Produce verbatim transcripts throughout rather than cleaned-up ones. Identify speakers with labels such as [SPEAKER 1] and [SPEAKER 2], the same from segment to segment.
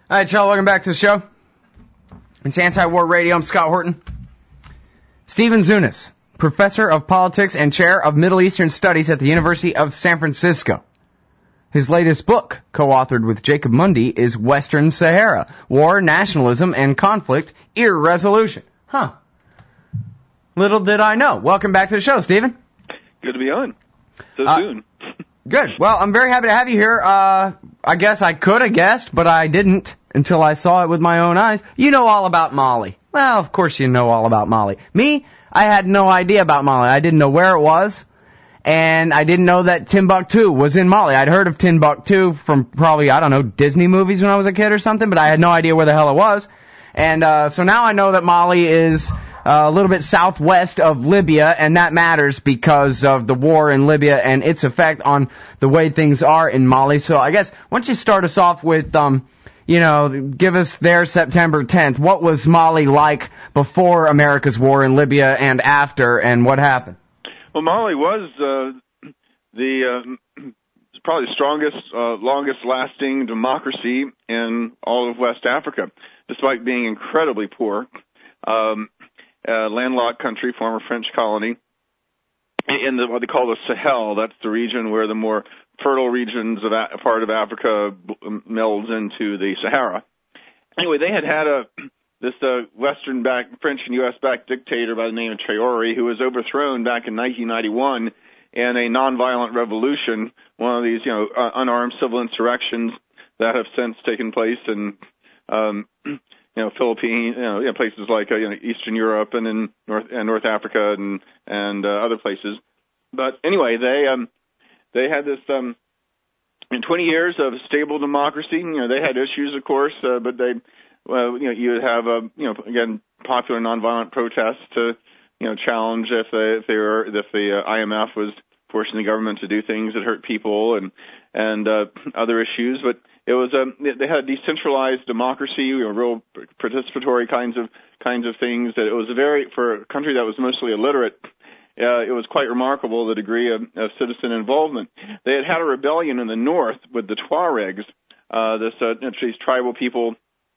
[SPEAKER 1] All right, y'all, welcome back to the show. It's Anti-War Radio. I'm Scott Horton. Stephen Zunis, professor of politics and chair of Middle Eastern Studies at the University of San Francisco. His latest book, co-authored with Jacob Mundy, is Western Sahara, War, Nationalism, and Conflict, Irresolution. Huh. Little did I know. Welcome back to the show, Stephen.
[SPEAKER 2] Good to be on. So
[SPEAKER 1] uh,
[SPEAKER 2] soon.
[SPEAKER 1] Good. Well, I'm very happy to have you here. Uh, I guess I could have guessed, but I didn't until I saw it with my own eyes. You know all about Mali. Well, of course you know all about Mali. Me, I had no idea about Mali. I didn't know where it was, and I didn't know that Timbuktu was in Mali. I'd heard of Timbuktu from probably, I don't know, Disney movies when I was a kid or something, but I had no idea where the hell it was. And uh, so now I know that Mali is Uh, a little bit southwest of Libya, and that matters because of the war in Libya and its effect on the way things are in Mali. So I guess, why don't you start us off with, um, you know, give us their September tenth. What was Mali like before America's war in Libya and after, and what happened?
[SPEAKER 2] Well, Mali was uh, the uh, probably the strongest, uh, longest-lasting democracy in all of West Africa, despite being incredibly poor. Um, Uh, landlocked country, former French colony, in the, what they call the Sahel. That's the region where the more fertile regions of a, part of Africa melds into the Sahara. Anyway, they had had a this uh, Western-backed, French and U S-backed dictator by the name of Traoré, who was overthrown back in nineteen ninety-one in a nonviolent revolution, one of these, you know, uh, unarmed civil insurrections that have since taken place in um, you know, Philippines, you know, you know places like uh, you know, Eastern Europe and in North and North Africa and and uh, other places. But anyway, they um, they had this um, in twenty years of stable democracy. You know, they had issues, of course, uh, but they, well, you know, you would have uh, you know, again, popular nonviolent protests to, you know, challenge if they if they were if the uh, I M F was forcing the government to do things that hurt people and and uh, other issues, but it was um, they had a decentralized democracy, you know, real participatory kinds of kinds of things. That it was a very for a country that was mostly illiterate. Uh, it was quite remarkable the degree of, of citizen involvement. They had had a rebellion in the north with the Tuaregs, uh, this uh, these tribal people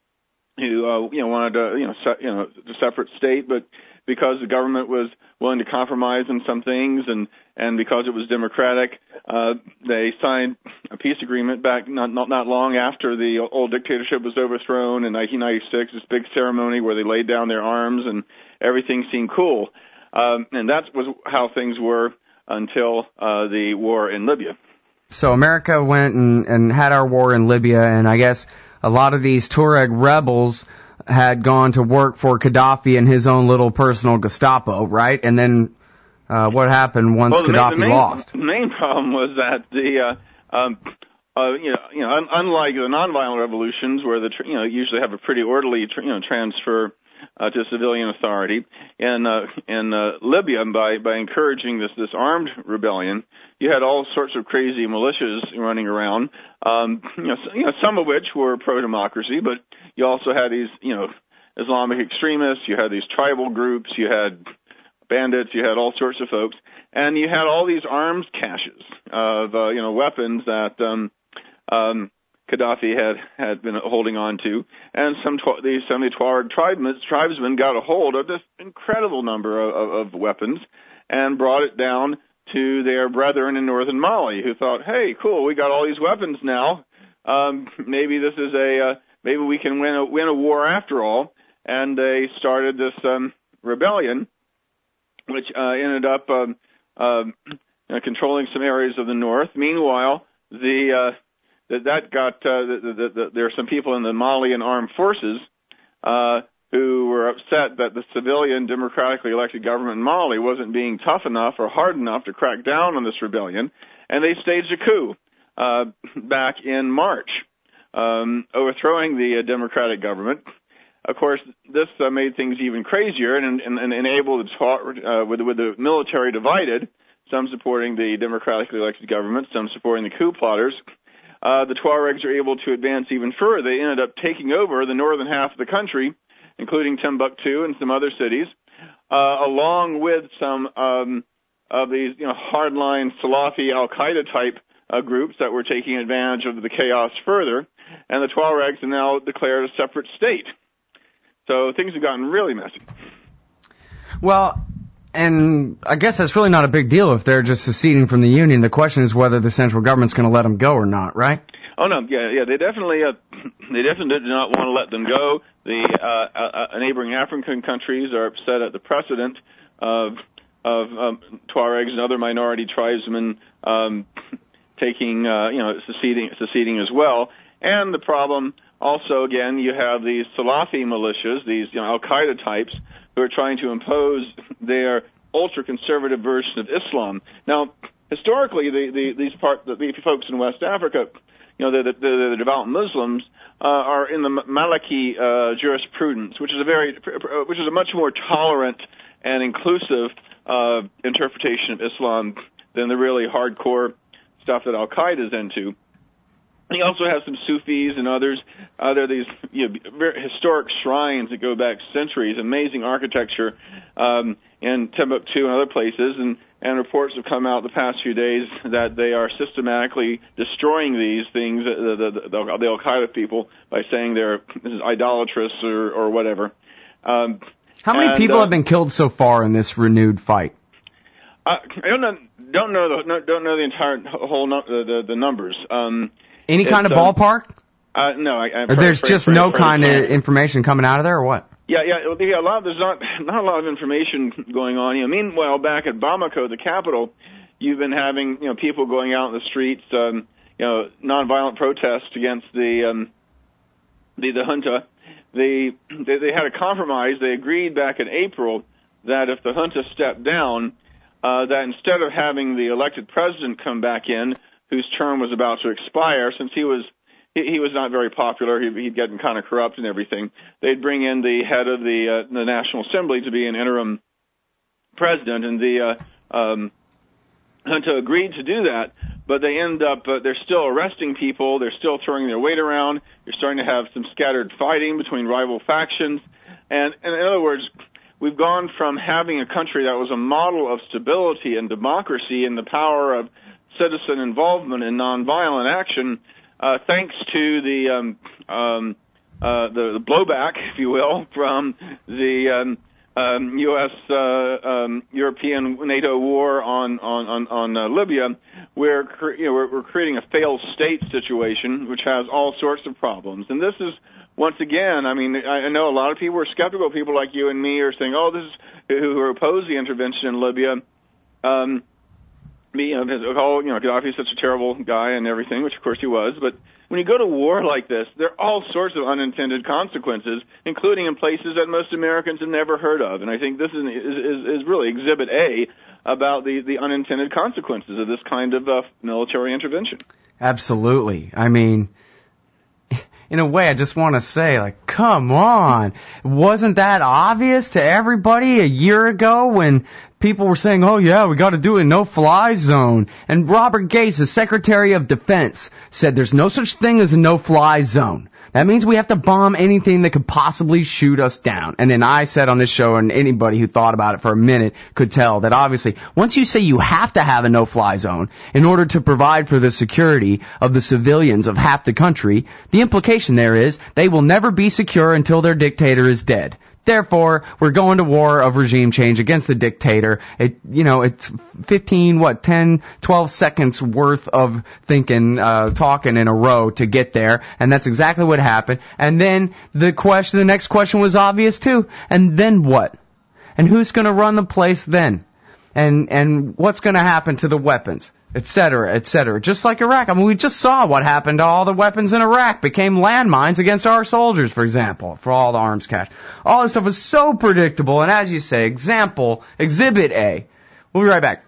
[SPEAKER 2] who uh, you know wanted a you know se- you know a separate state, but because the government was willing to compromise on some things and and because it was democratic, uh, they signed a peace agreement back not, not not long after the old dictatorship was overthrown in nineteen ninety-six. This big ceremony where they laid down their arms and everything seemed cool, um, and that was how things were until uh, the war in Libya.
[SPEAKER 1] So America went and, and had our war in Libya, and I guess a lot of these Tuareg rebels had gone to work for Gaddafi and his own little personal Gestapo, right? And then uh, what happened once
[SPEAKER 2] well, the
[SPEAKER 1] Gaddafi
[SPEAKER 2] main, the main,
[SPEAKER 1] lost?
[SPEAKER 2] The main problem was that the, uh, um, uh, you know, you know, un- unlike the nonviolent revolutions where the, tr- you know, usually have a pretty orderly, tr- you know, transfer uh, to civilian authority, in uh, in uh, Libya, by by encouraging this this armed rebellion, you had all sorts of crazy militias running around. Um, you know, you know, some of which were pro-democracy, but you also had these, you know, Islamic extremists. You had these tribal groups. You had bandits. You had all sorts of folks, and you had all these arms caches of, uh, you know, weapons that um, um, Gaddafi had had been holding on to, and some tw- these some of the Tuareg tribesmen, tribesmen got a hold of this incredible number of, of, of weapons and brought it down to their brethren in northern Mali, who thought, "Hey, cool, we got all these weapons now. Um, maybe this is a uh, maybe we can win a win a war after all." And they started this um, rebellion, which uh, ended up um, um, uh, controlling some areas of the north. Meanwhile, the uh, that that got uh, the, the, the, there are some people in the Malian armed forces uh, who were upset that the civilian, democratically elected government in Mali wasn't being tough enough or hard enough to crack down on this rebellion, and they staged a coup uh, back in March, um, overthrowing the uh, democratic government. Of course, this uh, made things even crazier and, and, and enabled, uh, with, with the military divided, some supporting the democratically elected government, some supporting the coup plotters, uh, the Tuaregs are able to advance even further. They ended up taking over the northern half of the country, including Timbuktu and some other cities, uh, along with some um, of these, you know, hardline Salafi al-Qaeda type uh, groups that were taking advantage of the chaos further. and the Tuaregs have now declared a separate state. So things have gotten really messy.
[SPEAKER 1] Well, and I guess that's really not a big deal if they're just seceding from the Union. The question is whether the central government's going to let them go or not, right?
[SPEAKER 2] Oh no, yeah, yeah. They definitely, uh, they definitely do not want to let them go. The uh, uh, neighboring African countries are upset at the precedent of of um, Tuaregs and other minority tribesmen um, taking, uh, you know, seceding, seceding as well. And the problem also, again, you have these Salafi militias, these you know, Al-Qaeda types, who are trying to impose their ultra-conservative version of Islam. Now, historically, the, the, these part, the, the folks in West Africa, you know, the, the, the, the devout Muslims uh, are in the Maliki uh, jurisprudence, which is a very, which is a much more tolerant and inclusive uh, interpretation of Islam than the really hardcore stuff that Al-Qaeda is into. And you also have some Sufis and others. Uh, there are these you know, very historic shrines that go back centuries, amazing architecture um, in Timbuktu and other places, and, and reports have come out the past few days that they are systematically destroying these things, the, the, the, the Al-Qaeda people, by saying they're this is idolatrous or, or whatever. Um,
[SPEAKER 1] How many
[SPEAKER 2] and,
[SPEAKER 1] people
[SPEAKER 2] uh,
[SPEAKER 1] have been killed so far in this renewed fight?
[SPEAKER 2] Uh, I don't know, don't know the no, don't know the entire whole no, the, the the numbers. Um,
[SPEAKER 1] Any kind of
[SPEAKER 2] uh,
[SPEAKER 1] ballpark?
[SPEAKER 2] Uh, no, I, I'm
[SPEAKER 1] or there's
[SPEAKER 2] afraid,
[SPEAKER 1] just
[SPEAKER 2] afraid,
[SPEAKER 1] no
[SPEAKER 2] afraid
[SPEAKER 1] kind of
[SPEAKER 2] of
[SPEAKER 1] information coming out of there, or what?
[SPEAKER 2] Yeah, yeah, yeah. A lot. There's not not a lot of information going on. You know, meanwhile, back at Bamako, the capital, you've been having you know people going out in the streets, um, you know, nonviolent protests against the um, the the junta. They, they they had a compromise. They agreed back in April that if the junta stepped down, uh, that instead of having the elected president come back in, whose term was about to expire, since he was he, he was not very popular, he, he'd gotten kind of corrupt and everything, they'd bring in the head of the uh, the National Assembly to be an interim president, and the uh, um, junta agreed to do that. But they end up, uh, they're still arresting people, they're still throwing their weight around, you're starting to have some scattered fighting between rival factions, and, and in other words, we've gone from having a country that was a model of stability and democracy and the power of citizen involvement in nonviolent action, uh, thanks to the, um, um, uh, the, the blowback, if you will, from the um, um, U S uh, um, European NATO war on on on, on uh, Libya. We're cre- you know we're, we're creating a failed state situation, which has all sorts of problems. And this is once again, I mean, I know a lot of people are skeptical. People like you and me are saying, "Oh, this is who, who oppose the intervention in Libya." Um, me, you know, oh, you know, Gaddafi is such a terrible guy and everything, which of course he was. But when you go to war like this, there are all sorts of unintended consequences, including in places that most Americans have never heard of. And I think this is is, is really Exhibit A about the, the unintended consequences of this kind of uh, military intervention.
[SPEAKER 1] Absolutely. I mean, in a way, I just want to say, like, come on. Wasn't that obvious to everybody a year ago when people were saying, oh, yeah, we got to do a no-fly zone? And Robert Gates, the Secretary of Defense, said there's no such thing as a no-fly zone. That means we have to bomb anything that could possibly shoot us down. And then I said on this show, and anybody who thought about it for a minute could tell, that obviously, once you say you have to have a no-fly zone in order to provide for the security of the civilians of half the country, the implication there is they will never be secure until their dictator is dead. Therefore, we're going to war of regime change against the dictator. It, you know, it's fifteen, what, ten, twelve seconds worth of thinking, uh, talking in a row to get there. And that's exactly what happened. And then the question, the next question was obvious too. And then what? And who's going to run the place then? And, and what's going to happen to the weapons? Et cetera, et cetera. Just like Iraq. I mean, we just saw what happened to all the weapons in Iraq. Became landmines against our soldiers, for example, for all the arms cache. All this stuff was so predictable, and as you say, example, Exhibit A. We'll be right back.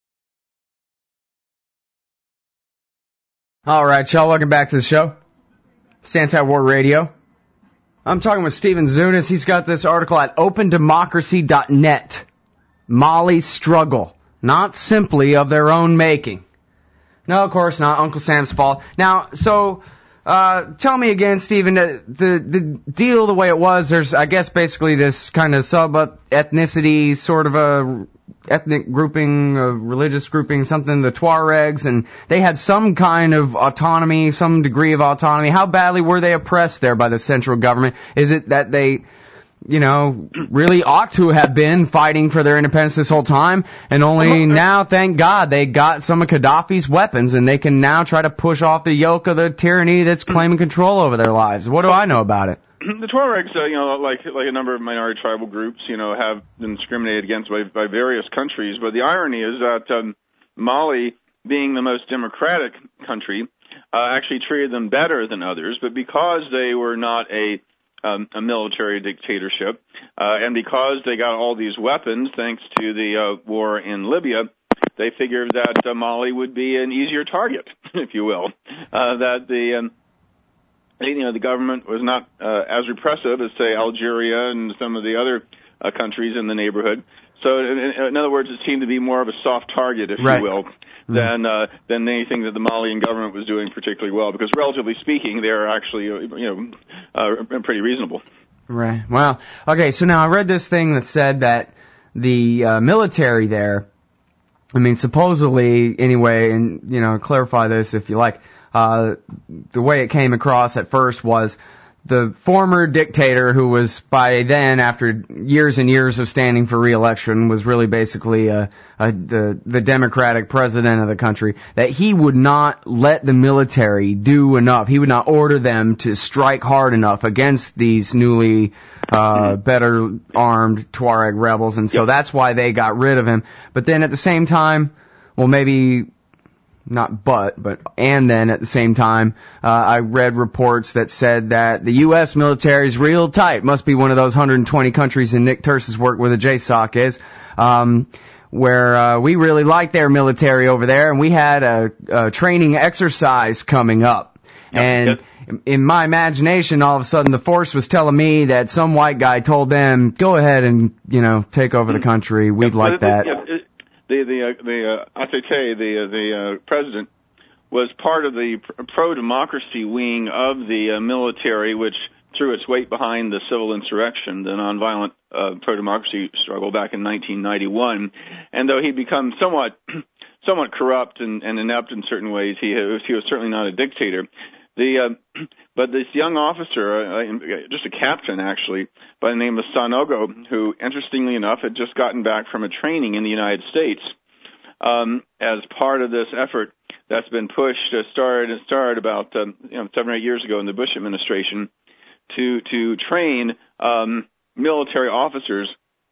[SPEAKER 1] Alright, y'all, welcome back to the show. It's Anti-War Radio. I'm talking with Stephen Zunis. He's got this article at open democracy dot net. Mali's struggle. Not simply of their own making. No, of course not. Uncle Sam's fault. Now, so, uh, tell me again, Stephen, the, the, the deal the way it was, there's, I guess, basically this kind of sub-ethnicity sort of a ethnic grouping, uh, religious grouping, something, the Tuaregs, and they had some kind of autonomy, some degree of autonomy. How badly were they oppressed there by the central government? Is it that they, you know, really ought to have been fighting for their independence this whole time, and only now, thank God, they got some of Gaddafi's weapons, and they can now try to push off the yoke of the tyranny that's claiming control over their lives? What do I know about it?
[SPEAKER 2] The Tuaregs, uh, you know, like like a number of minority tribal groups, you know, have been discriminated against by, by various countries. But the irony is that um, Mali, being the most democratic country, uh, actually treated them better than others. But because they were not a um, a military dictatorship, uh, and because they got all these weapons thanks to the uh, war in Libya, they figured that uh, Mali would be an easier target, if you will. Uh, that the um, You know, the government was not uh, as repressive as, say, Algeria and some of the other uh, countries in the neighborhood. So, in, in other words, it seemed to be more of a soft target, if
[SPEAKER 1] right.
[SPEAKER 2] you will, mm-hmm. than uh, than anything that the Malian government was doing particularly well. Because, relatively speaking, they're actually, you know, uh, pretty reasonable.
[SPEAKER 1] Right. Well, okay. So now I read this thing that said that the uh, military there, I mean, supposedly, anyway, and you know, clarify this if you like. Uh, the way it came across at first was the former dictator who was by then, after years and years of standing for re-election, was really basically uh, uh, the, the Democratic president of the country, that he would not let the military do enough. He would not order them to strike hard enough against these newly uh, better armed Tuareg rebels, and so yep. that's why they got rid of him. But then at the same time, well, maybe... Not but, but, and then at the same time, uh, I read reports that said that the U S military is real tight. Must be one of those one hundred twenty countries in Nick Turse's work where the J SOC is, um, where, uh, we really like their military over there, and we had a, a training exercise coming up. Yep, and yep. in my imagination, all of a sudden the force was telling me that some white guy told them, go ahead and, you know, take over the country. We'd yep, like that.
[SPEAKER 2] Yep, it, The the uh, the uh, Atete, the uh, the uh, president, was part of the pro-democracy wing of the uh, military, which threw its weight behind the civil insurrection, the nonviolent uh, pro-democracy struggle back in nineteen ninety-one. And though he'd become somewhat somewhat corrupt and, and inept in certain ways, he he was certainly not a dictator. The uh, but this young officer, uh, just a captain actually, by the name of Sanogo, who, interestingly enough, had just gotten back from a training in the United States um, as part of this effort that's been pushed, uh, started started about um, you know seven or eight years ago in the Bush administration to to train um, military officers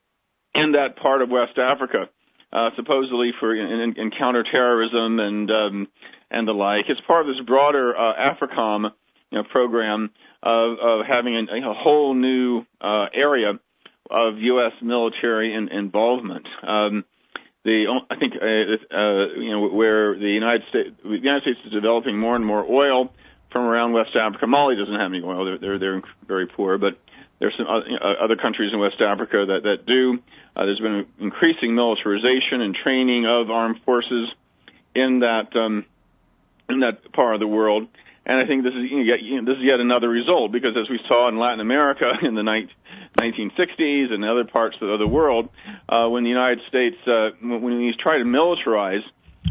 [SPEAKER 2] in that part of West Africa, uh, supposedly for in, in, in counterterrorism and um, and the like. It's part of this broader uh, AFRICOM you know, program of, of having a, a whole new uh, area of U S military in, involvement. Um, the I think uh, uh, you know where the United States the United States is developing more and more oil from around West Africa. Mali doesn't have any oil; they're they're, they're very poor, but there's some other countries in West Africa that that do. Uh, there's been increasing militarization and training of armed forces in that. Um, in that part of the world, and I think this is you know, yet, you know, this is yet another result, because as we saw in Latin America in the nineteen sixties and other parts of the world, uh, when the United States, uh, when we try to militarize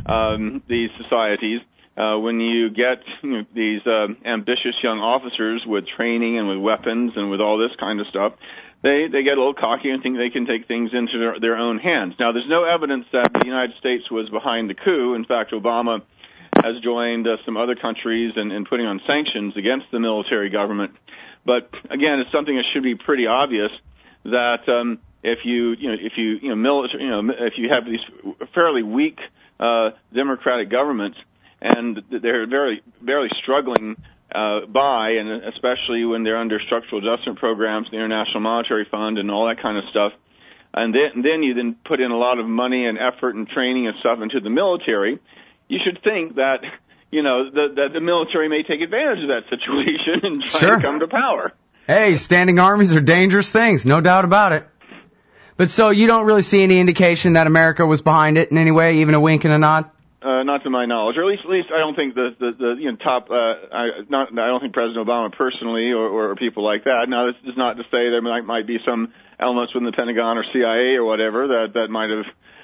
[SPEAKER 2] um, these societies, uh, when you get you know, these uh, ambitious young officers with training and with weapons and with all this kind of stuff, they they get a little cocky and think they can take things into their, their own hands. Now, there's no evidence that the United States was behind the coup. In fact, Obama has joined uh, some other countries in, in putting on sanctions against the military government. But again, it's something that should be pretty obvious that um, if you, you know, if you, you know, military, you know, if you have these fairly weak uh, democratic governments and they're very, barely struggling uh, by, and especially when they're under structural adjustment programs, the International Monetary Fund, and all that kind of stuff, and then, and then you then put in a lot of money and effort and training and stuff into the military, you should think that, you know, the, that the military may take advantage of that situation and try
[SPEAKER 1] sure.
[SPEAKER 2] to come to power.
[SPEAKER 1] Hey, standing armies are dangerous things, no doubt about it. But so you don't really see any indication that America was behind it in any way, even a wink and a nod?
[SPEAKER 2] Uh, not to my knowledge, or at least, at least I don't think the the, the you know top. Uh, I not I don't think President Obama personally, or, or people like that. Now, this is not to say there might might be some elements within the Pentagon or C I A or whatever that that might have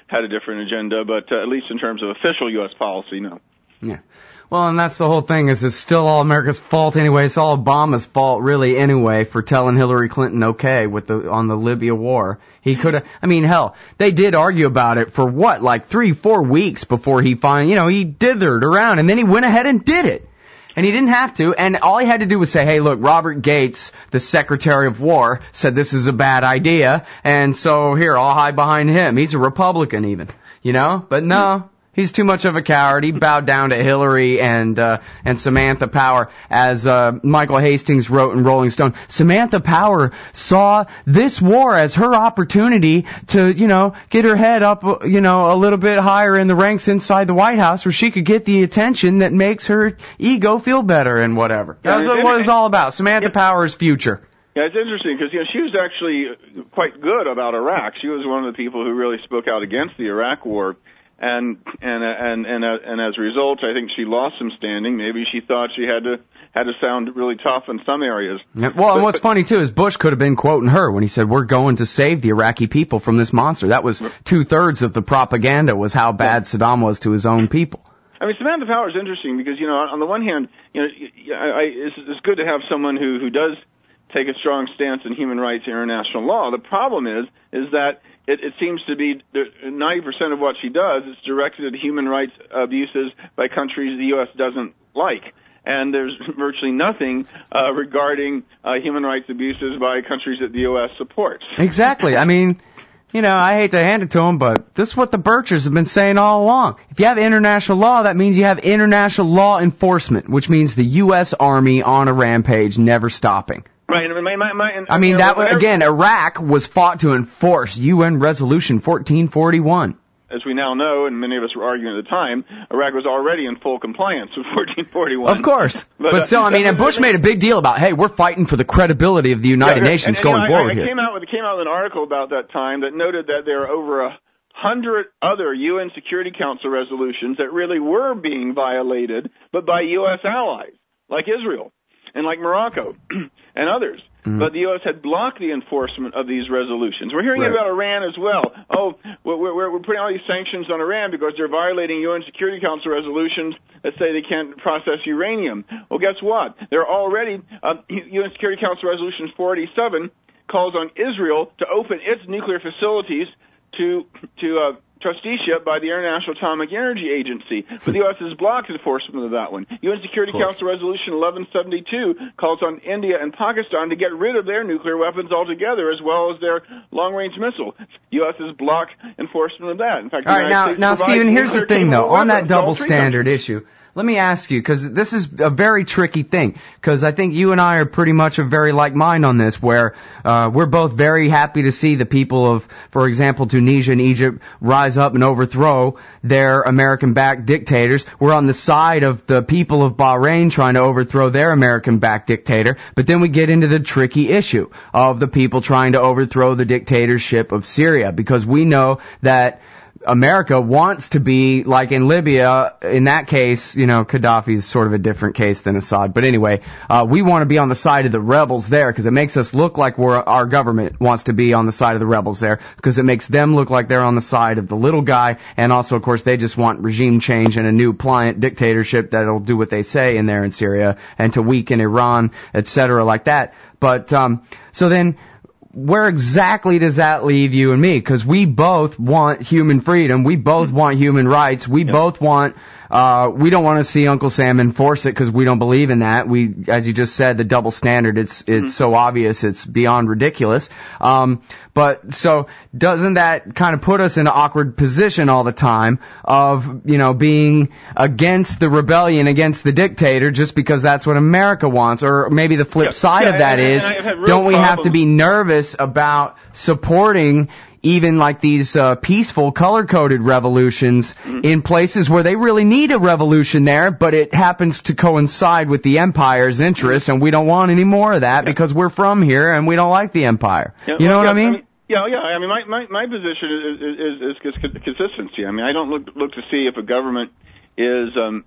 [SPEAKER 2] had a different agenda, but uh, at least in terms of official U S policy, no.
[SPEAKER 1] Yeah. Well, and that's the whole thing, is it's still all America's fault anyway. It's all Obama's fault, really, anyway, for telling Hillary Clinton okay with the on the Libya war. He could have, I mean, hell, they did argue about it for what, like three, four weeks before he finally, you know, he dithered around, and then he went ahead and did it. And he didn't have to, and all he had to do was say, hey, look, Robert Gates, the Secretary of War, said this is a bad idea, and so here, I'll hide behind him. He's a Republican even, you know? But no. He's too much of a coward. He bowed down to Hillary and uh, and Samantha Power, as uh, Michael Hastings wrote in Rolling Stone. Samantha Power saw this war as her opportunity to, you know, get her head up, you know, a little bit higher in the ranks inside the White House, where she could get the attention that makes her ego feel better and whatever.
[SPEAKER 2] Yeah,
[SPEAKER 1] That's what it's all about. Samantha
[SPEAKER 2] yeah.
[SPEAKER 1] Power's future.
[SPEAKER 2] Yeah, it's interesting because, you know, she was actually quite good about Iraq. She was one of the people who really spoke out against the Iraq war. And and and and uh, and as a result, I think she lost some standing. Maybe she thought she had to had to sound really tough in some areas.
[SPEAKER 1] Yeah, well, but, and what's but, funny too is Bush could have been quoting her when he said, "We're going to save the Iraqi people from this monster." That was two thirds of the propaganda, was how bad yeah. Saddam was to his own people.
[SPEAKER 2] I mean, Samantha Power is interesting because, you know, on the one hand, you know, I, I, it's, it's good to have someone who who does take a strong stance in human rights and international law. The problem is is that It, it seems to be ninety percent of what she does is directed at human rights abuses by countries the U S doesn't like. And there's virtually nothing uh, regarding uh, human rights abuses by countries that the U S supports.
[SPEAKER 1] Exactly. I mean, you know, I hate to hand it to them, but this is what the Birchers have been saying all along. If you have international law, that means you have international law enforcement, which means the U S Army on a rampage, never stopping.
[SPEAKER 2] Right. My, my, my, and,
[SPEAKER 1] I mean,
[SPEAKER 2] you know,
[SPEAKER 1] that whenever, again, Iraq was fought to enforce U N Resolution fourteen forty-one.
[SPEAKER 2] As we now know, and many of us were arguing at the time, Iraq was already in full compliance with fourteen forty-one.
[SPEAKER 1] Of course. But,
[SPEAKER 2] but
[SPEAKER 1] still,
[SPEAKER 2] uh,
[SPEAKER 1] I mean, and Bush made a big deal about, hey, we're fighting for the credibility of the United
[SPEAKER 2] yeah,
[SPEAKER 1] Nations
[SPEAKER 2] and, and,
[SPEAKER 1] going
[SPEAKER 2] you know,
[SPEAKER 1] forward
[SPEAKER 2] I, I
[SPEAKER 1] here.
[SPEAKER 2] Came out with, it came out with an article about that time that noted that there are over a hundred other U N Security Council resolutions that really were being violated, but by U S allies, like Israel and like Morocco and others. Mm-hmm. But the U S had blocked the enforcement of these resolutions. We're hearing
[SPEAKER 1] right.
[SPEAKER 2] about Iran as well. Oh, we're, we're, we're putting all these sanctions on Iran because they're violating U N Security Council resolutions that say they can't process uranium. Well, guess what? There are already uh, U N Security Council Resolution four eighty-seven calls on Israel to open its nuclear facilities to to uh, trusteeship by the International Atomic Energy Agency. But the U S has blocked enforcement of that one. U N Security Council Resolution eleven seventy-two calls on India and Pakistan to get rid of their nuclear weapons altogether, as well as their long-range missile. U S has blocked enforcement of that. In fact,
[SPEAKER 1] all right, now, now, Stephen, here's the thing, though, on that double standard issue. Let me ask you, because this is a very tricky thing, because I think you and I are pretty much of very like mind on this, where uh, we're both very happy to see the people of, for example, Tunisia and Egypt rise up and overthrow their American-backed dictators. We're on the side of the people of Bahrain trying to overthrow their American-backed dictator, but then we get into the tricky issue of the people trying to overthrow the dictatorship of Syria, because we know that America wants to be, like in Libya, in that case, you know, Gaddafi's sort of a different case than Assad. But anyway, uh, we want to be on the side of the rebels there because it makes us look like we're, our government wants to be on the side of the rebels there because it makes them look like they're on the side of the little guy. And also, of course, they just want regime change and a new pliant dictatorship that'll do what they say in there in Syria and to weaken Iran, et cetera, like that. But, um, so then, where exactly does that leave you and me? Because we both want human freedom. We both want human rights. We yep. both want, uh, we don't want to see Uncle Sam enforce it because we don't believe in that. We, as you just said, the double standard, it's, it's mm-hmm. so obvious, it's beyond ridiculous. Um, but so doesn't that kind of put us in an awkward position all the time of, you know, being against the rebellion, against the dictator just because that's what America wants? Or maybe the flip
[SPEAKER 2] yeah.
[SPEAKER 1] side
[SPEAKER 2] yeah,
[SPEAKER 1] of that
[SPEAKER 2] and,
[SPEAKER 1] is,
[SPEAKER 2] and, and
[SPEAKER 1] don't we
[SPEAKER 2] problems.
[SPEAKER 1] have to be nervous about supporting even like these uh, peaceful color-coded revolutions mm-hmm. in places where they really need a revolution there, but it happens to coincide with the empire's interests, and we don't want any more of that yeah. because we're from here and we don't like the empire.
[SPEAKER 2] Yeah,
[SPEAKER 1] you know
[SPEAKER 2] well,
[SPEAKER 1] what
[SPEAKER 2] yeah,
[SPEAKER 1] I mean?
[SPEAKER 2] I mean? Yeah, yeah. I mean, my my, my position is, is, is, is consistency. I mean, I don't look look to see if a government is um,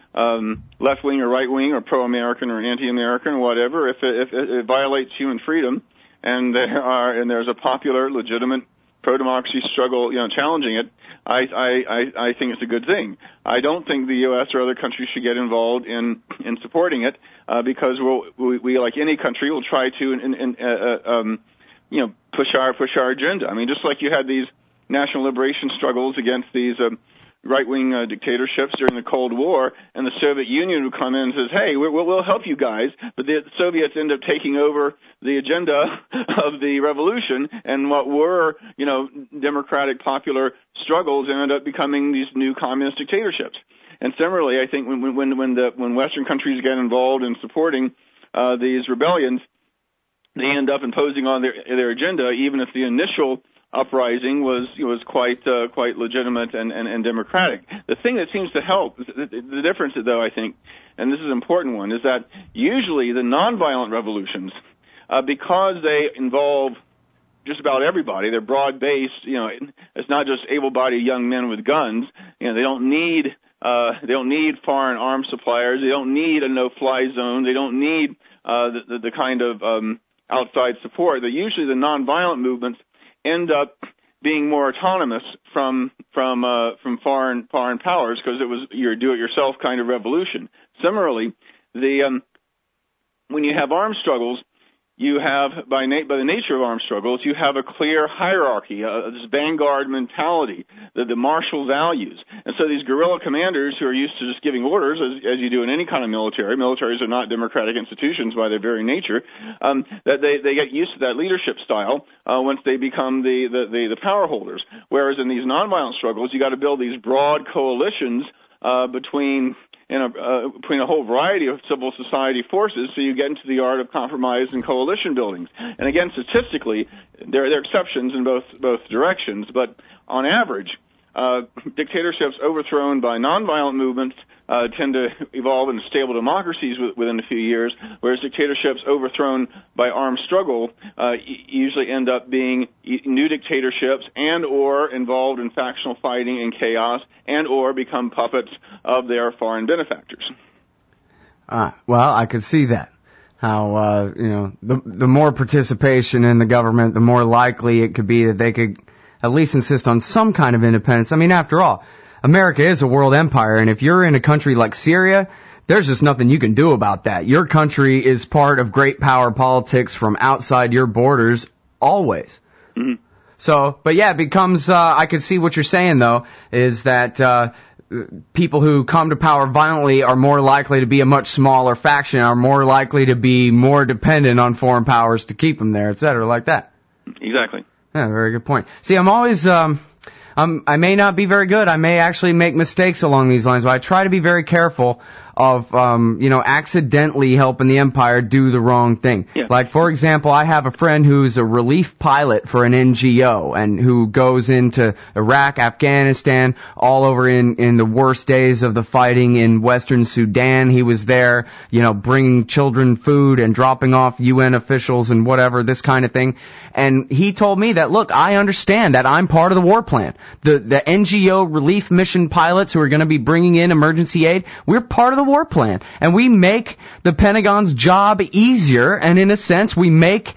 [SPEAKER 2] um, left-wing or right-wing or pro-American or anti-American or whatever. If it, if it violates human freedom and there are and there's a popular, legitimate pro-democracy struggle, you know, challenging it, I, I, I think it's a good thing. I don't think the U S or other countries should get involved in, in supporting it, uh, because we'll, we, we, like any country, will try to, in, in, uh, um, you know, push our, push our agenda. I mean, just like you had these national liberation struggles against these, um, right-wing uh, dictatorships during the Cold War, and the Soviet Union would come in and says, hey, we'll, we'll help you guys, but the Soviets end up taking over the agenda of the revolution, and what were, you know, democratic popular struggles ended up becoming these new communist dictatorships. And similarly, I think when, when, when, the, when Western countries get involved in supporting uh, these rebellions, they end up imposing on their, their agenda, even if the initial uprising was was quite uh, quite legitimate and, and, and democratic. The thing that seems to help, the, the difference, though, I think, and this is an important one, is that usually the nonviolent revolutions, uh, because they involve just about everybody, they're broad-based. You know, it's not just able-bodied young men with guns. You know, they don't need uh, they don't need foreign arms suppliers. They don't need a no-fly zone. They don't need uh, the, the, the kind of um, outside support. That usually the nonviolent movements end up being more autonomous from from uh, from foreign foreign powers, because it was your do-it-yourself kind of revolution. Similarly, the um, when you have armed struggles, you have by na- by the nature of armed struggles, you have a clear hierarchy, uh, this vanguard mentality, the, the martial values, and so these guerrilla commanders who are used to just giving orders, as, as you do in any kind of military. Militaries are not democratic institutions by their very nature. Um, that they they get used to that leadership style uh, once they become the, the the the power holders. Whereas in these nonviolent struggles, you got to build these broad coalitions uh, between. In a, uh, between a whole variety of civil society forces, so you get into the art of compromise and coalition buildings. And again, statistically, there, there are exceptions in both both directions, but on average, uh, dictatorships overthrown by nonviolent movements uh, tend to evolve into stable democracies within a few years, whereas dictatorships overthrown by armed struggle uh, usually end up being new dictatorships and or involved in factional fighting and chaos and or become puppets of their foreign benefactors.
[SPEAKER 1] Ah, well, I could see that. How, uh, you know, the the more participation in the government, the more likely it could be that they could at least insist on some kind of independence. I mean, after all, America is a world empire, and if you're in a country like Syria, there's just nothing you can do about that. Your country is part of great power politics from outside your borders always.
[SPEAKER 2] Mm-hmm.
[SPEAKER 1] So, but yeah, it becomes, uh, I could see what you're saying, though, is that uh people who come to power violently are more likely to be a much smaller faction, are more likely to be more dependent on foreign powers to keep them there, et cetera, like that.
[SPEAKER 2] Exactly.
[SPEAKER 1] Yeah, very good point. See, I'm always, um, I'm, I may not be very good. I may actually make mistakes along these lines, but I try to be very careful of, um, you know, accidentally helping the empire do the wrong thing.
[SPEAKER 2] Yeah.
[SPEAKER 1] Like, for example, I have a friend who's a relief pilot for an N G O and who goes into Iraq, Afghanistan, all over in, in the worst days of the fighting in Western Sudan. He was there, you know, bringing children food and dropping off U N officials and whatever, this kind of thing. And he told me that, look, I understand that I'm part of the war plan. The, the N G O relief mission pilots who are going to be bringing in emergency aid, we're part of the war plan. And we make the Pentagon's job easier, and in a sense, we make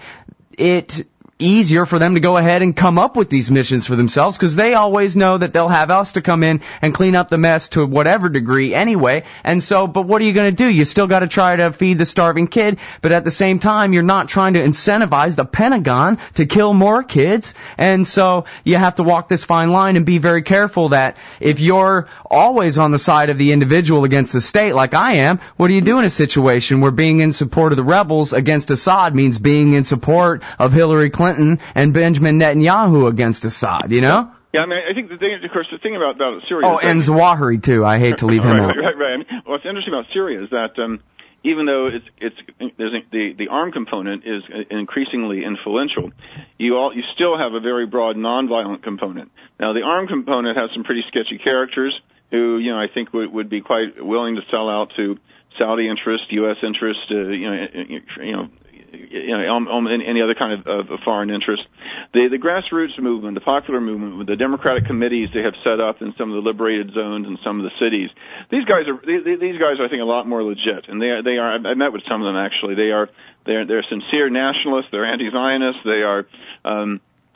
[SPEAKER 1] it easier for them to go ahead and come up with these missions for themselves, because they always know that they'll have us to come in and clean up the mess to whatever degree anyway. And so, but what are you going to do? You still got to try to feed the starving kid, but at the same time, you're not trying to incentivize the Pentagon to kill more kids. And so you have to walk this fine line and be very careful that if you're always on the side of the individual against the state, like I am, what do you do in a situation where being in support of the rebels against Assad means being in support of Hillary Clinton and Benjamin Netanyahu against Assad, you know?
[SPEAKER 2] Yeah, I mean, I think the thing, of course, the thing about, about Syria...
[SPEAKER 1] Oh, and Zawahiri, too. I hate to leave him
[SPEAKER 2] right,
[SPEAKER 1] out.
[SPEAKER 2] Right, right, right. What's interesting about Syria is that um, even though it's, it's there's a, the, the armed component is increasingly influential, you all you still have a very broad nonviolent component. Now, the armed component has some pretty sketchy characters who, you know, I think would, would be quite willing to sell out to Saudi interest, U S interest, uh, you know, you know, you know, um, um, any other kind of, of foreign interest. The, the grassroots movement, the popular movement, with the democratic committees they have set up in some of the liberated zones and some of the cities. These guys are these, these guys are, I think, a lot more legit, and they are. They are. I met with some of them actually. They are. They're they're sincere nationalists. They're anti-Zionists. They are. Um,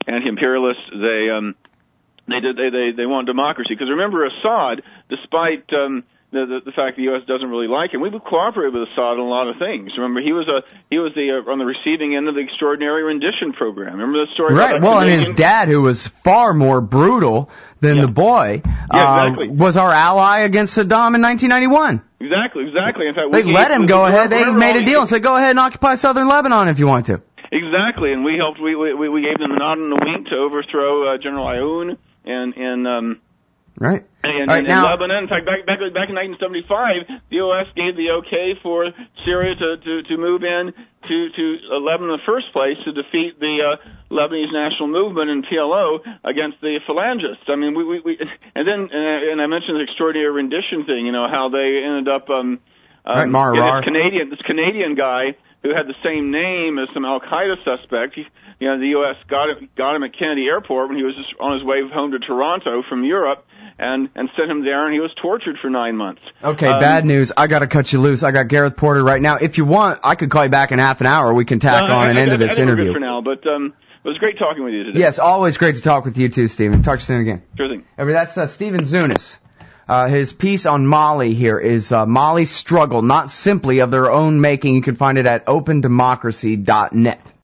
[SPEAKER 2] anti-imperialists. They um, they did they they they want democracy, because remember, Assad, despite um, The, the, the fact the U S doesn't really like him. We would cooperate with Assad on a lot of things. Remember, he was a he was the uh, on the receiving end of the extraordinary rendition program. Remember the story?
[SPEAKER 1] Right.
[SPEAKER 2] About
[SPEAKER 1] Well, and
[SPEAKER 2] Canadian?
[SPEAKER 1] his dad, who was far more brutal than
[SPEAKER 2] Yeah.
[SPEAKER 1] the boy,
[SPEAKER 2] Yeah, exactly.
[SPEAKER 1] uh, was our ally against Saddam in nineteen ninety-one.
[SPEAKER 2] Exactly, exactly. In fact,
[SPEAKER 1] They
[SPEAKER 2] we
[SPEAKER 1] let
[SPEAKER 2] gave-
[SPEAKER 1] him
[SPEAKER 2] we-
[SPEAKER 1] go
[SPEAKER 2] we-
[SPEAKER 1] ahead. They
[SPEAKER 2] remember
[SPEAKER 1] made
[SPEAKER 2] all
[SPEAKER 1] a
[SPEAKER 2] the-
[SPEAKER 1] deal and said, "Go ahead and occupy southern Lebanon if you want to."
[SPEAKER 2] Exactly, and we helped. We we we gave them the nod and the wink to overthrow uh, General Aoun and and um.
[SPEAKER 1] Right.
[SPEAKER 2] And,
[SPEAKER 1] All right,
[SPEAKER 2] and,
[SPEAKER 1] now-
[SPEAKER 2] and Lebanon, in fact, back, back back in nineteen seventy-five, the U S gave the okay for Syria to, to, to move in to, to uh, Lebanon in the first place to defeat the uh, Lebanese national movement and P L O against the Phalangists. I mean, we, we, we and then uh, and I mentioned the extraordinary rendition thing. You know how they ended up um, um
[SPEAKER 1] Right, Mar
[SPEAKER 2] yeah,
[SPEAKER 1] Rar.
[SPEAKER 2] this Canadian this Canadian guy who had the same name as some Al Qaeda suspect. He, you know, the U S got him, got him at Kennedy Airport when he was just on his way home to Toronto from Europe, and and sent him there, and he was tortured for nine months.
[SPEAKER 1] Okay,
[SPEAKER 2] Um,
[SPEAKER 1] bad news. I got to cut you loose. I got Gareth Porter right now. If you want, I could call you back in half an hour. We can tack
[SPEAKER 2] no,
[SPEAKER 1] on
[SPEAKER 2] I,
[SPEAKER 1] an
[SPEAKER 2] I,
[SPEAKER 1] end
[SPEAKER 2] I,
[SPEAKER 1] to this
[SPEAKER 2] I think we're
[SPEAKER 1] interview.
[SPEAKER 2] good for now, but um, it was great talking with you today.
[SPEAKER 1] Yes, always great to talk with you too, Stephen. Talk to you soon again.
[SPEAKER 2] Sure thing.
[SPEAKER 1] I mean, that's uh, Stephen Zunis. Uh, his piece on Mali here is uh, Mali's struggle, not simply of their own making. You can find it at open democracy dot net.